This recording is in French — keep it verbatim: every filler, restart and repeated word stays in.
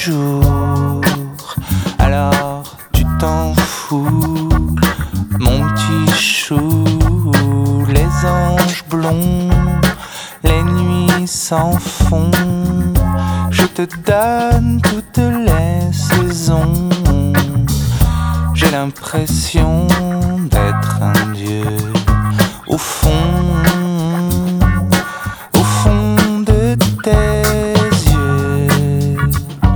jour. Alors tu t'en fous, mon petit chou. Les anges blonds, les nuits sans fond. Je te donne toutes les saisons. J'ai l'impression d'être un dieu au fond